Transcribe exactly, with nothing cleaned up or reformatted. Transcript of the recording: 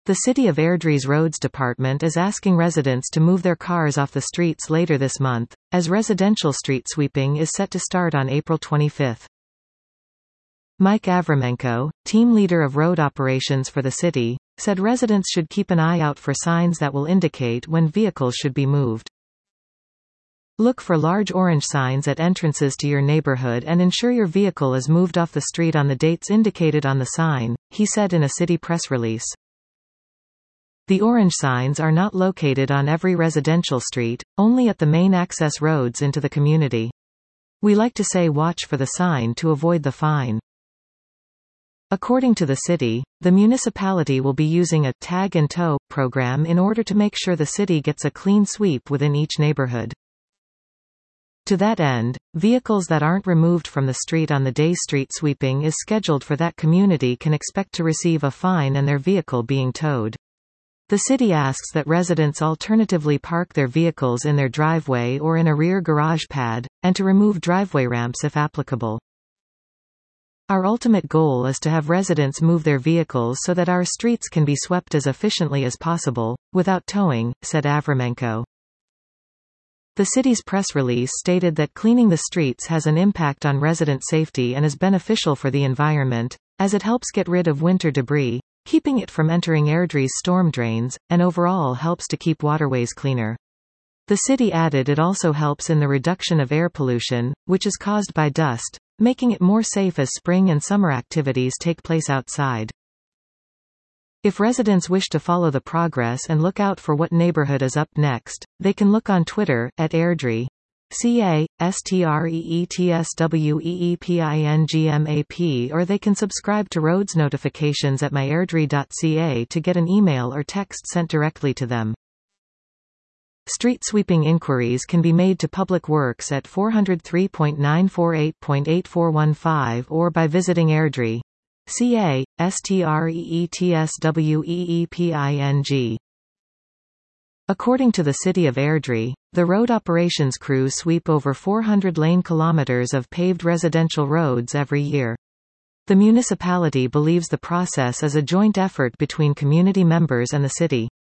The City of Airdrie's Roads Department is asking residents to move their cars off the streets later this month, as residential street sweeping is set to start on April twenty-fifth. Mike Avramenko, team leader of road operations for the city, said residents should keep an eye out for signs that will indicate when vehicles should be moved. Look for large orange signs at entrances to your neighborhood and ensure your vehicle is moved off the street on the dates indicated on the sign, he said in a city press release. The orange signs are not located on every residential street, only at the main access roads into the community. We like to say watch for the sign to avoid the fine. According to the city, the municipality will be using a tag and tow program in order to make sure the city gets a clean sweep within each neighborhood. To that end, vehicles that aren't removed from the street on the day street sweeping is scheduled for that community can expect to receive a fine and their vehicle being towed. The city asks that residents alternatively park their vehicles in their driveway or in a rear garage pad, and to remove driveway ramps if applicable. Our ultimate goal is to have residents move their vehicles so that our streets can be swept as efficiently as possible, without towing, said Avramenko. The city's press release stated that cleaning the streets has an impact on resident safety and is beneficial for the environment, as it helps get rid of winter debris, keeping it from entering Airdrie's storm drains, and overall helps to keep waterways cleaner. The city added it also helps in the reduction of air pollution, which is caused by dust, making it more safe as spring and summer activities take place outside. If residents wish to follow the progress and look out for what neighborhood is up next, they can look on Twitter, at Airdrie. C A, S T R E E T S W E E P I N G M A P, or they can subscribe to roads notifications at my airdrie dot c a to get an email or text sent directly to them. Street sweeping inquiries can be made to Public Works at four oh three, nine four eight, eight four one five or by visiting Airdrie. C A, S T R E E T S W E E P I N G. According to the City of Airdrie, the road operations crews sweep over four hundred lane kilometers of paved residential roads every year. The municipality believes the process is a joint effort between community members and the city.